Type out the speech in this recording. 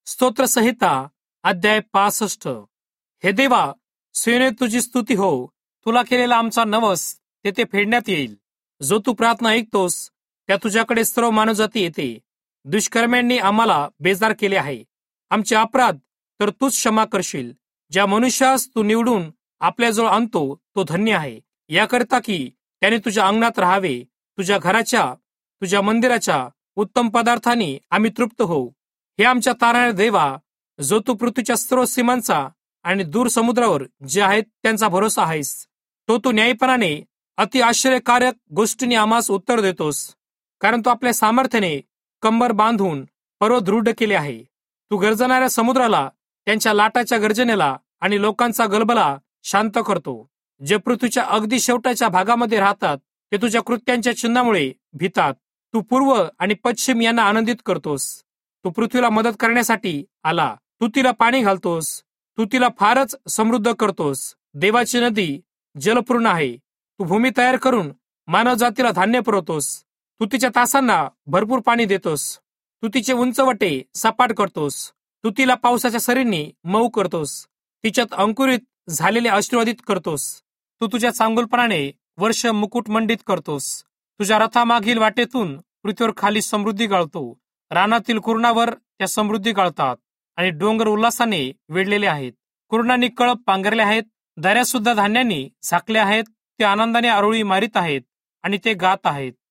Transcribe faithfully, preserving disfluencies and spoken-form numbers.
स्तोत्र संहिता अध्याय पासष्ट. हे देवा, सियोने तुझी स्तुती हो. तुला केलेला आमचा नवस तेथे फेडण्यात येईल. जो तू प्रार्थना ऐकतोस त्या तुझ्याकडे सर्व मानवजाती येते. दुष्कर्म्यांनी आम्हाला बेजार केले आहे. आमचे अपराध तर तूच क्षमा करशील. ज्या मनुष्यास तू निवडून आपल्याजवळ आणतो तो धन्य आहे, याकरता की त्याने तुझ्या अंगणात राहावे. तुझ्या घराच्या, तुझ्या मंदिराच्या उत्तम पदार्थांनी आम्ही तृप्त होऊ. हे आमच्या तारणाऱ्या देवा, जो तू पृथ्वीच्या सर्व सीमांचा आणि दूर समुद्रावर जे आहेत त्यांचा भरोसा आहेस, तो तू न्यायपणाने अति आश्चर्यकारक गोष्टींनी आम्हास उत्तर देतोस. कारण तू आपल्या सामर्थ्याने कंबर बांधून पर्वत दृढ केले आहे. तू गरजणाऱ्या समुद्राला त्यांच्या लाटाच्या गर्जनेला आणि लोकांचा गलबला शांत करतो. जे पृथ्वीच्या अगदी शेवटाच्या भागामध्ये राहतात ते तुझ्या कृत्यांच्या चिन्हामुळे भीतात. तू पूर्व आणि पश्चिम यांना आनंदित करतोस. तू पृथ्वीला मदत करण्यासाठी आला. तू तिला पाणी घालतोस. तू तिला फारच समृद्ध करतोस. देवाची नदी जलपूर्ण आहे. तू भूमी तयार करून मानव जातीला धान्य पुरवतोस. तू तिच्या तासांना भरपूर पाणी देतोस. तू तिचे उंचवटे सपाट करतोस. तू तिला पावसाच्या सरींनी मऊ करतोस. तिच्यात अंकुरित झालेले आशीर्वादित करतोस. तू तुझ्या चांगुलपणाने वर्ष मुकुटमंडित करतोस. तुझ्या रथामागील वाटेतून पृथ्वीवर खाली समृद्धी गाळतो. रानातील कुरणावर त्या समृद्धी गाळतात आणि डोंगर उल्हासाने वेढलेले आहेत. कुरणांनी कळप पांघरले आहेत. दऱ्या सुद्धा धान्याने झाकल्या आहेत. ते आनंदाने आरोळी मारित आहेत आणि ते गात आहेत.